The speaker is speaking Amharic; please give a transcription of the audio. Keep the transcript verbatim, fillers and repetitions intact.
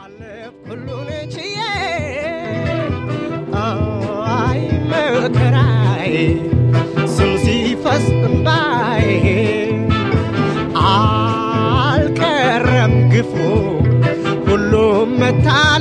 አለፍ ሁሉን ችዬ አይ መከራዬ ስም ሲፈስ እንባዬ አልቀረም ግፉ ሁሉም መታ